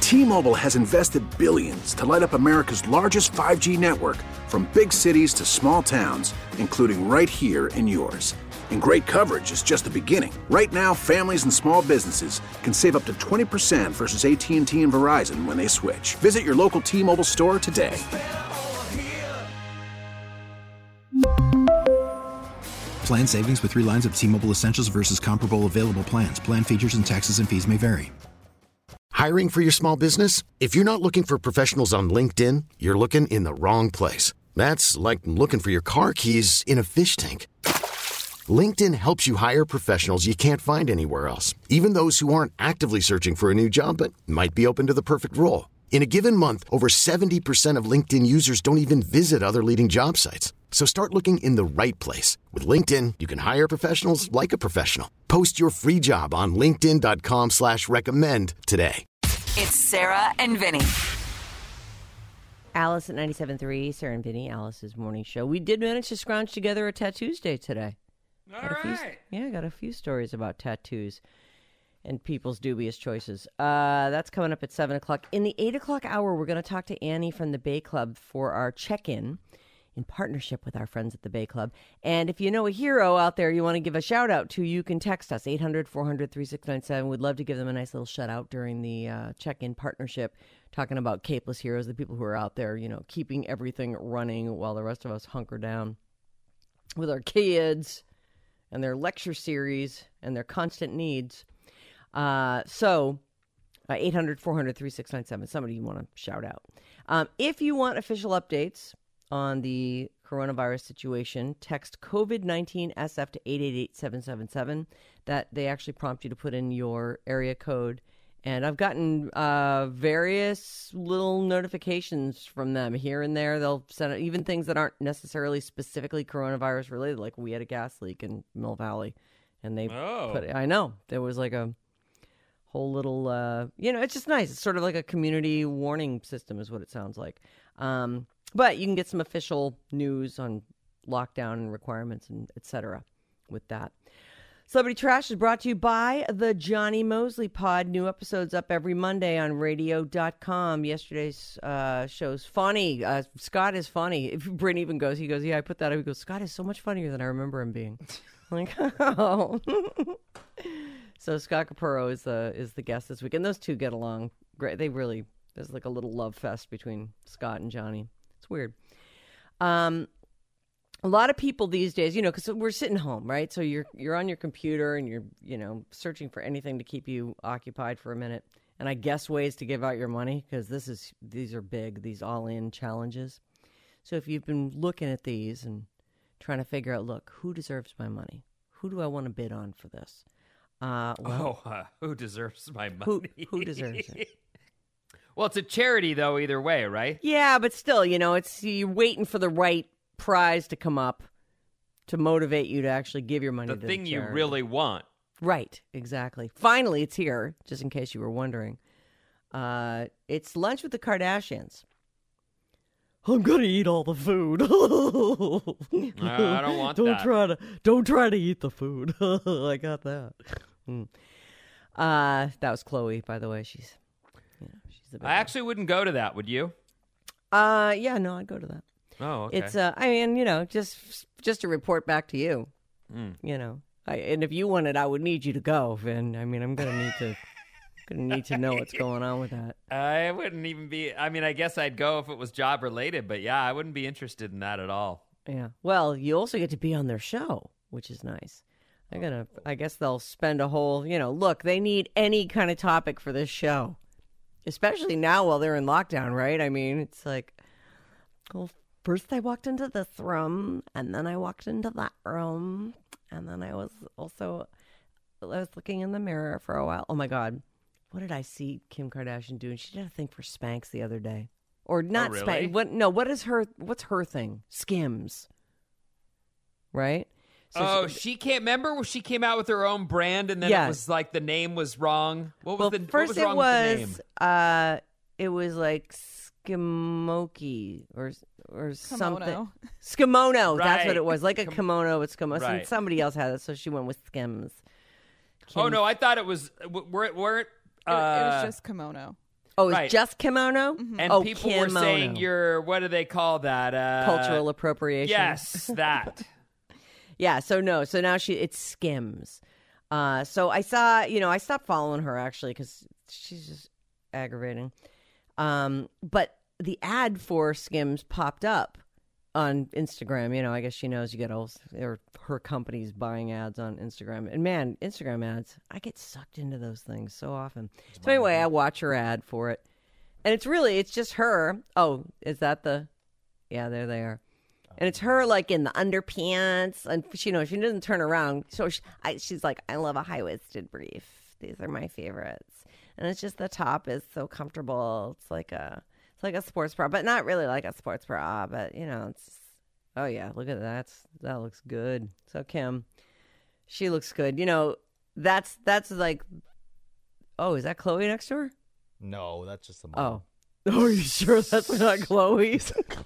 T-Mobile has invested billions to light up America's largest 5G network, from big cities to small towns, including right here in yours. And great coverage is just the beginning. Right now, families and small businesses can save up to 20% versus AT&T and Verizon when they switch. Visit your local T-Mobile store today. Plan savings with 3 lines of T-Mobile Essentials versus comparable available plans. Plan features and taxes and fees may vary. Hiring for your small business? If you're not looking for professionals on LinkedIn, you're looking in the wrong place. That's like looking for your car keys in a fish tank. LinkedIn helps you hire professionals you can't find anywhere else, even those who aren't actively searching for a new job but might be open to the perfect role. In a given month, over 70% of LinkedIn users don't even visit other leading job sites. So start looking in the right place. With LinkedIn, you can hire professionals like a professional. Post your free job on linkedin.com/recommend today. It's Sarah and Vinny. Alice at 97.3, Sarah and Vinny, Alice's morning show. We did manage to scrounge together a Tattoos Day today. All right. Got a few stories about tattoos and people's dubious choices. That's coming up at 7 o'clock. In the 8 o'clock hour, we're going to talk to Annie from the Bay Club for our check-in partnership with our friends at the Bay Club. And if you know a hero out there you want to give a shout-out to, you can text us, 800-400-3697. We'd love to give them a nice little shout-out during the check-in partnership, talking about capeless heroes, the people who are out there, keeping everything running while the rest of us hunker down with our kids and their lecture series and their constant needs. 800-400-3697. Somebody you want to shout out. If you want official updates on the coronavirus situation, text COVID-19 SF to 888-777. That they actually prompt you to put in your area code. And I've gotten various little notifications from them here and there. They'll send even things that aren't necessarily specifically coronavirus related, like we had a gas leak in Mill Valley. And they I know, there was like a whole little, it's just nice. It's sort of like a community warning system is what it sounds like. But you can get some official news on lockdown and requirements and et cetera with that. Celebrity Trash is brought to you by the Johnny Mosley Pod. New episodes up every Monday on radio.com. Yesterday's show's funny. Scott is funny. If Bryn even goes, he goes, yeah, I put that up. He goes, Scott is so much funnier than I remember him being. I'm like, oh. So Scott Capurro is the guest this week. And those two get along great. There's like a little love fest between Scott and Johnny. It's weird. A lot of people these days, because we're sitting home, right? So you're on your computer and you're, searching for anything to keep you occupied for a minute. And I guess ways to give out your money, because these are big, these all-in challenges. So if you've been looking at these and trying to figure out, look, who deserves my money? Who do I want to bid on for this? Who deserves my money? Who deserves it? Well, it's a charity, though, either way, right? Yeah, but still, it's you're waiting for the right prize to come up to motivate you to actually give your money to the thing charity. You really want. Right, exactly. Finally, it's here, just in case you were wondering. It's Lunch with the Kardashians. I'm going to eat all the food. I don't want that. Don't try to eat the food. I got that. That was Chloe, by the way. She's the best. I actually wouldn't go to that, would you? Yeah, no, I'd go to that. Oh, okay. It's just to report back to you. And if you wanted, I would need you to go, Vin. I mean, I'm gonna need to know what's going on with that. I wouldn't even be. I mean, I guess I'd go if it was job related, but yeah, I wouldn't be interested in that at all. Yeah. Well, you also get to be on their show, which is nice. I guess they'll spend a whole, look, they need any kind of topic for this show, especially now while they're in lockdown, right? I mean, it's like, well, first I walked into this room, and then I walked into that room, and then I was looking in the mirror for a while. Oh my God, what did I see Kim Kardashian doing? She did a thing for Spanx the other day, or not? Really? Spanx? What's her thing? Skims, right? So she can't remember where she came out with her own brand, and then it was like the name was wrong. What was wrong with the name? It was like Skimoki or something. Skimono. Right. That's what it was. Like a kimono with Skimono. Right. Somebody else had it, so she went with Skims. Oh no, I thought it was weren't. It was just kimono. Oh, it's just kimono? Mm-hmm. And people were saying what do they call that? Cultural appropriation. Yes, that. Yeah, so now it's Skims. So I saw, I stopped following her actually because she's just aggravating. But the ad for Skims popped up on Instagram. I guess she knows you get her company's buying ads on Instagram. And man, Instagram ads, I get sucked into those things so often. So anyway, I watch her ad for it. And it's just her. Oh, is that yeah, there they are. And it's her like in the underpants, and she doesn't turn around. So she's like, I love a high-waisted brief. These are my favorites. And it's just the top is so comfortable. It's like a sports bra, but not really like a sports bra. But it's just, oh yeah, look at that. That looks good. So Kim, she looks good. That's like, oh, is that Chloe next door? No, that's just the mom. Oh, are you sure that's not Chloe?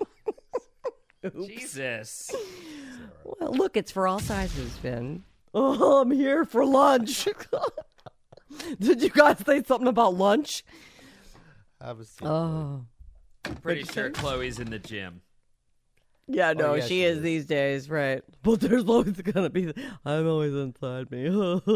Jesus. Well, look, it's for all sizes, Finn. Oh, I'm here for lunch. Did you guys say something about lunch? Have a seat. Oh. I'm pretty sure Chloe's in the gym. Yeah, no, she is these days, right? But there's always going to be... I'm always inside me.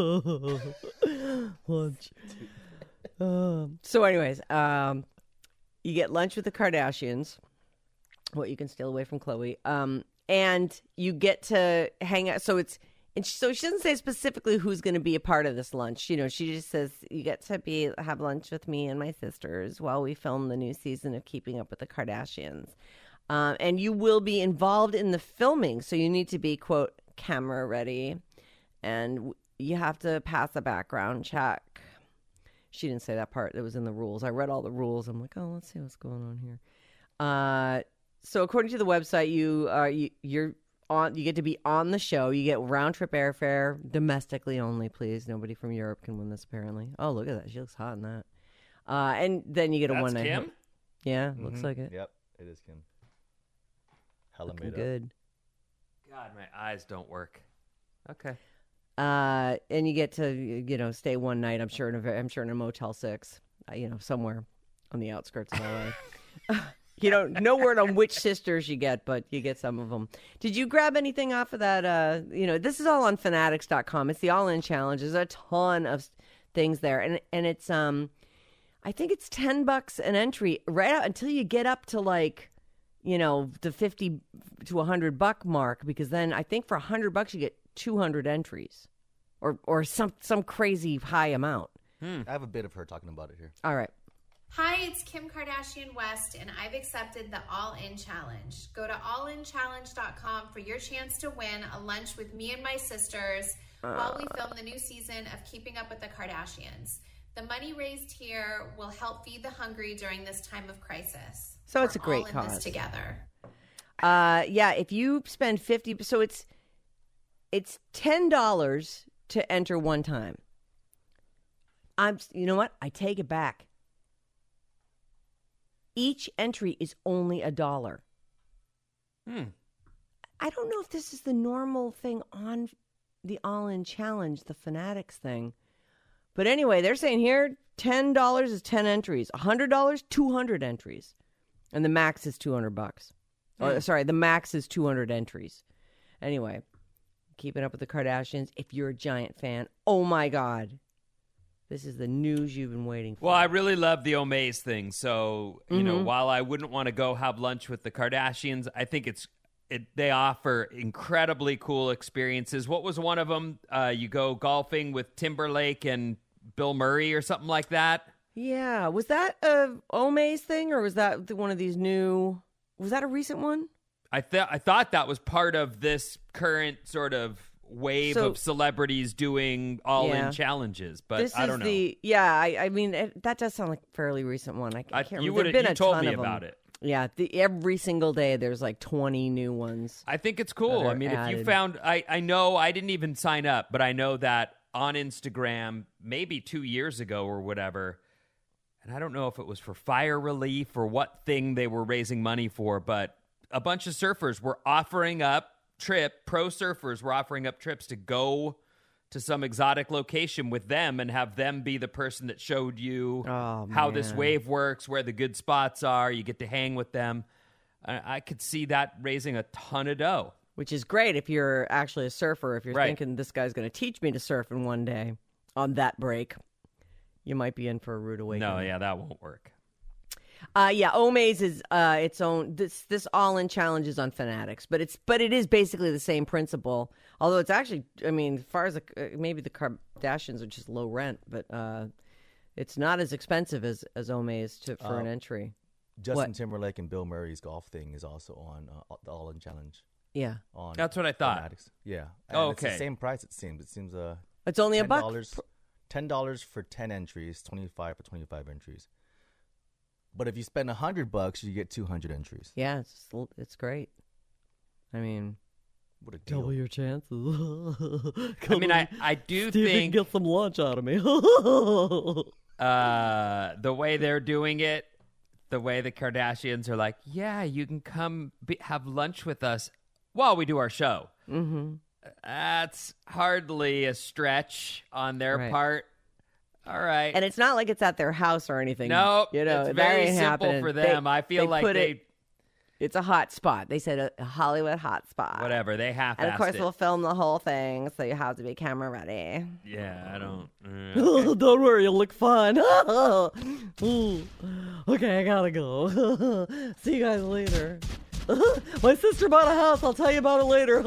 Lunch. So anyways, you get lunch with the Kardashians. What you can steal away from Chloe. And you get to hang out. So she doesn't say specifically who's going to be a part of this lunch. She just says you get to have lunch with me and my sisters while we film the new season of Keeping Up with the Kardashians. And you will be involved in the filming. So you need to be, quote, camera ready. And you have to pass a background check. She didn't say that part. That was in the rules. I read all the rules. I'm like, oh, let's see what's going on here. So according to the website, you get to be on the show. You get round trip airfare, domestically only, please. Nobody from Europe can win this, apparently. Oh, look at that. She looks hot in that. And then you get a one night. Kim? Yeah, looks like it. Yep, it is Kim. Hella looking good. God, my eyes don't work. Okay. And you get to stay one night. I'm sure in a Motel 6, somewhere on the outskirts of LA. No word on which sisters you get, but you get some of them. Did you grab anything off of that? This is all on fanatics.com. It's the All-In Challenge. There's a ton of things there. And it's, I think it's $10 an entry right out until you get up to like, the $50 to $100 mark, because then I think for $100 you get 200 entries or some crazy high amount. I have a bit of her talking about it here. All right. Hi, it's Kim Kardashian West, and I've accepted the All-In Challenge. Go to allinchallenge.com for your chance to win a lunch with me and my sisters while we film the new season of Keeping Up with the Kardashians. The money raised here will help feed the hungry during this time of crisis. So it's a great all in cause. This together. Yeah, if you spend $50, so it's $10 to enter one time. You know what? I take it back. Each entry is only $1. I don't know if this is the normal thing on the All-In Challenge, the Fanatics thing. But anyway, they're saying here $10 is 10 entries. $100, 200 entries. And the max is $200. The max is 200 entries. Anyway, Keeping Up with the Kardashians. If you're a giant fan, oh my God. This is the news you've been waiting for. Well, I really love the Omaze thing. So, while I wouldn't want to go have lunch with the Kardashians, I think they offer incredibly cool experiences. What was one of them? You go golfing with Timberlake and Bill Murray or something like that? Yeah. Was that a Omaze thing, or was that one of these new... Was that a recent one? I thought that was part of this current sort of wave of celebrities doing all-in challenges, but I don't know. I mean, that does sound like a fairly recent one. I can't remember. You told me about it. Yeah, every single day there's like 20 new ones. I think it's cool. I mean, if you found, I know I didn't even sign up, but I know that on Instagram, maybe 2 years ago or whatever, and I don't know if it was for fire relief or what thing they were raising money for, but a bunch of surfers were offering up pro surfers were offering up trips to go to some exotic location with them and have them be the person that showed you how this wave works, where the good spots are. You get to hang with them. I could see that raising a ton of dough. Which is great if you're actually a surfer. If you're thinking this guy's going to teach me to surf in one day on that break, you might be in for a rude awakening. No, yeah, that won't work. Omaze is its own. This all-in challenge is on Fanatics, but it is basically the same principle. Although it's actually, I mean, as far as maybe the Kardashians are just low rent, but it's not as expensive as Omaze for an entry. Justin Timberlake and Bill Murray's golf thing is also on the all-in challenge. Yeah, that's what I thought. Fanatics. Yeah, and okay. It's the same price. It seems. It's only $10, $10 for 10 entries, $25 for 25 entries. But if you spend $100, you get 200 entries. Yeah, it's great. I mean, what a deal. Double your chances. I mean, I do think get some lunch out of me. The way they're doing it, the way the Kardashians are like, yeah, you can come have lunch with us while we do our show. Mm-hmm. That's hardly a stretch on their part. All right. And it's not like it's at their house or anything. No, it's very simple happening. for them. I feel like it's a hot spot. They said a Hollywood hot spot. Whatever. They half-assed And of course, it. we'll film the whole thing, so you have to be camera ready. Yeah, I don't. Don't worry, you'll look fine. Okay, I gotta go. See you guys later. My sister bought a house. I'll tell you about it later.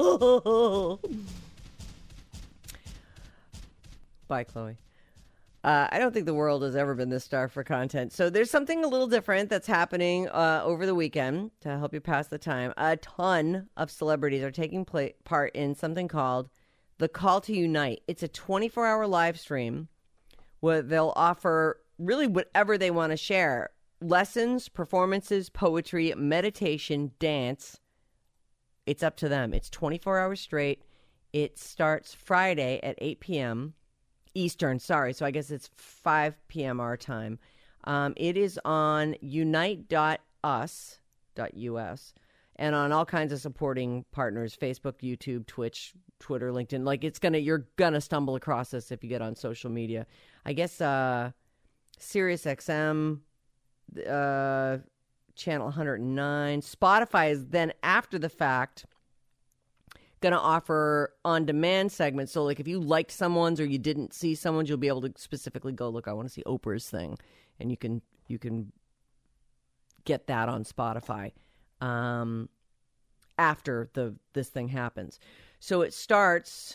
Bye, Chloe. I don't think the world has ever been this starved for content. So there's something a little different that's happening over the weekend to help you pass the time. A ton of celebrities are taking part in something called the Call to Unite. It's a 24-hour live stream where they'll offer really whatever they want to share. Lessons, performances, poetry, meditation, dance. It's up to them. It's 24 hours straight. It starts Friday at 8 p.m. Eastern, sorry. So I guess it's 5 p.m. our time. It is on unite.us.us and on all kinds of supporting partners, Facebook, YouTube, Twitch, Twitter, LinkedIn. Like you're gonna stumble across this if you get on social media. I guess SiriusXM, channel 109. Spotify is then after the fact going to offer on-demand segments. So, like, if you liked someone's or you didn't see someone's, you'll be able to specifically go, look, I want to see Oprah's thing. And you can get that on Spotify after this thing happens. So it starts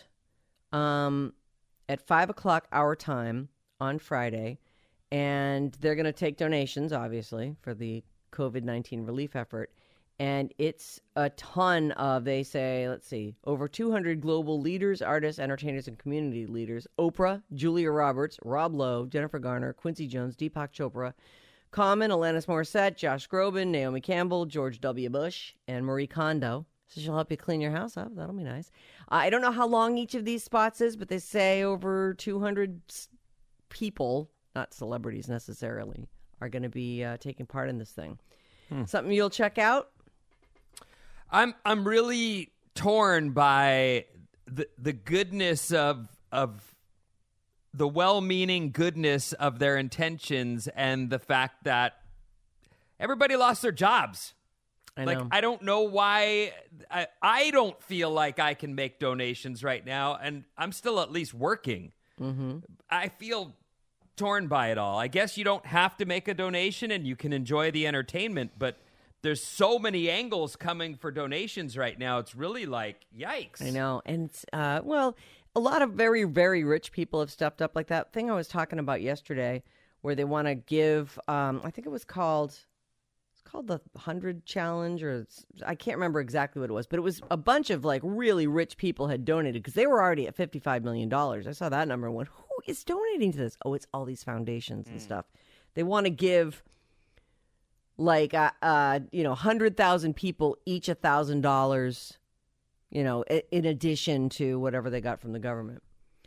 at 5 o'clock our time on Friday, and they're going to take donations, obviously, for the COVID-19 relief effort. And it's a ton of, they say, let's see, over 200 global leaders, artists, entertainers, and community leaders. Oprah, Julia Roberts, Rob Lowe, Jennifer Garner, Quincy Jones, Deepak Chopra, Common, Alanis Morissette, Josh Groban, Naomi Campbell, George W. Bush, and Marie Kondo. So she'll help you clean your house up. That'll be nice. I don't know how long each of these spots is, but they say over 200 people, not celebrities necessarily, are going to be taking part in this thing. Something you'll check out? I'm really torn by the goodness of the well-meaning goodness of their intentions and the fact that everybody lost their jobs. I don't know why. I don't feel like I can make donations right now, and I'm still at least working. Mm-hmm. I feel torn by it all. I guess you don't have to make a donation and you can enjoy the entertainment, but there's so many angles coming for donations right now. It's really like, yikes. I know. And, a lot of very, very rich people have stepped up, like that thing I was talking about yesterday where they want to give, I think it's called the 100 Challenge, or I can't remember exactly what it was, but it was a bunch of like really rich people had donated because they were already at $55 million. I saw that number and went, who is donating to this? Oh, it's all these foundations and stuff. They want to give like 100,000 people each $1,000, in addition to whatever they got from the government.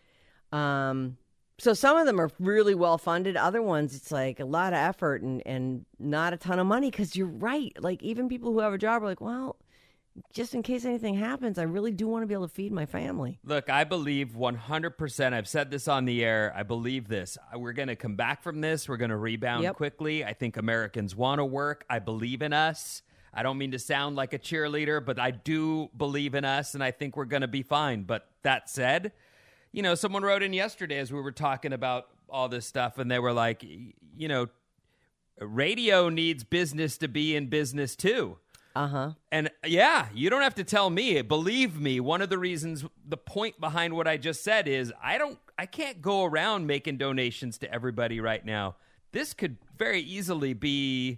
So some of them are really well funded. Other ones, it's like a lot of effort and not a ton of money. Because you're right, like even people who have a job are like, well, just in case anything happens, I really do want to be able to feed my family. Look, I believe 100%. I've said this on the air. I believe this. We're going to come back from this. We're going to rebound quickly. I think Americans want to work. I believe in us. I don't mean to sound like a cheerleader, but I do believe in us, and I think we're going to be fine. But that said, you know, someone wrote in yesterday as we were talking about all this stuff, and they were like, you know, radio needs business to be in business too. Uh-huh. And yeah, you don't have to tell me. Believe me, one of the reasons, the point behind what I just said is I can't go around making donations to everybody right now. This could very easily be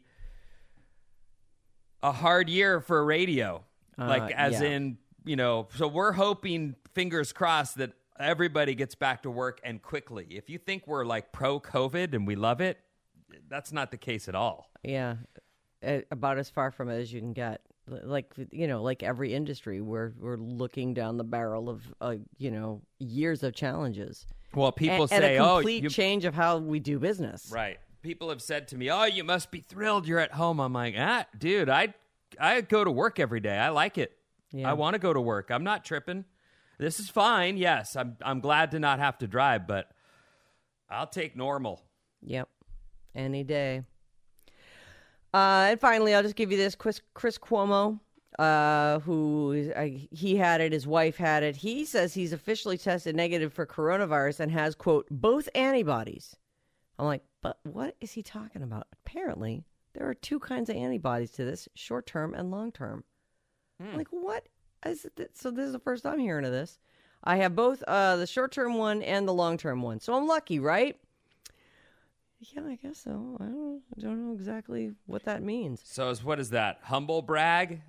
a hard year for radio. In, you know, so we're hoping, fingers crossed, that everybody gets back to work and quickly. If you think we're like pro-COVID and we love it, that's not the case at all. Yeah. About as far from it as you can get. Like, you know, like every industry, we're looking down the barrel of, you know, years of challenges. Well, people say, and a complete change of how we do business. Right. People have said to me, oh, you must be thrilled you're at home. I'm like, dude, I go to work every day. I like it. Yeah. I want to go to work. I'm not tripping. This is fine. Yes, I'm glad to not have to drive, but I'll take normal. Yep. Any day. And finally, I'll just give you this. Chris Cuomo, he had it, his wife had it. He says he's officially tested negative for coronavirus and has, quote, both antibodies. I'm like, but what is he talking about? Apparently, there are two kinds of antibodies to this, short-term and long-term. I'm like, what is it? So this is the first I'm hearing of this. I have both the short-term one and the long-term one. So I'm lucky, right? Yeah, I guess so. I don't know exactly what that means. So what is that? Humble brag?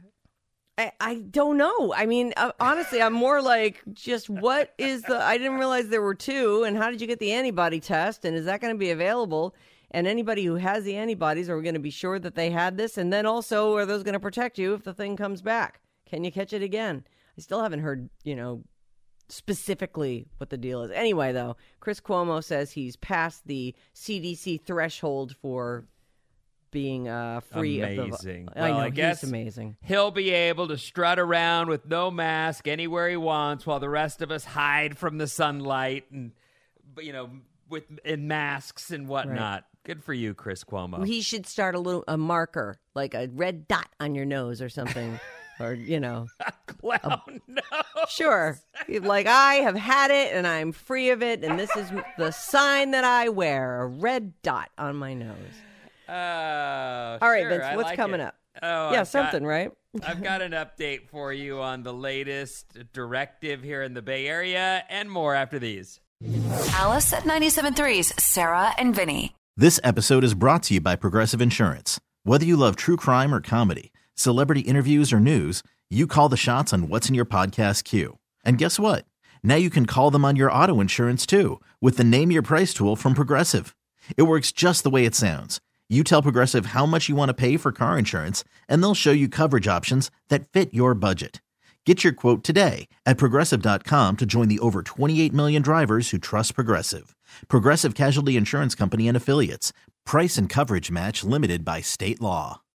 I don't know. I mean, honestly, I'm more like, just what is I didn't realize there were two, and how did you get the antibody test, and is that going to be available? And anybody who has the antibodies, are we going to be sure that they had this? And then also, are those going to protect you if the thing comes back? Can you catch it again? I still haven't heard, you know, specifically what the deal is. Anyway, though, Chris Cuomo says he's passed the CDC threshold for being free amazing. of the... I guess he's amazing. He'll be able to strut around with no mask anywhere he wants while the rest of us hide from the sunlight and, you know, in masks and whatnot. Right. Good for you, Chris Cuomo. He should start a marker, like a red dot on your nose or something. Or, you know, a clown nose. Sure. Like, I have had it and I'm free of it. And this is the sign that I wear, a red dot on my nose. All right, Vince, what's coming up? Oh, yeah, right? I've got an update for you on the latest directive here in the Bay Area and more after these. Alice at 97.3's Sarah and Vinny. This episode is brought to you by Progressive Insurance. Whether you love true crime or comedy, celebrity interviews or news, you call the shots on what's in your podcast queue. And guess what? Now you can call them on your auto insurance too with the Name Your Price tool from Progressive. It works just the way it sounds. You tell Progressive how much you want to pay for car insurance, and they'll show you coverage options that fit your budget. Get your quote today at Progressive.com to join the over 28 million drivers who trust Progressive. Progressive Casualty Insurance Company and Affiliates. Price and coverage match limited by state law.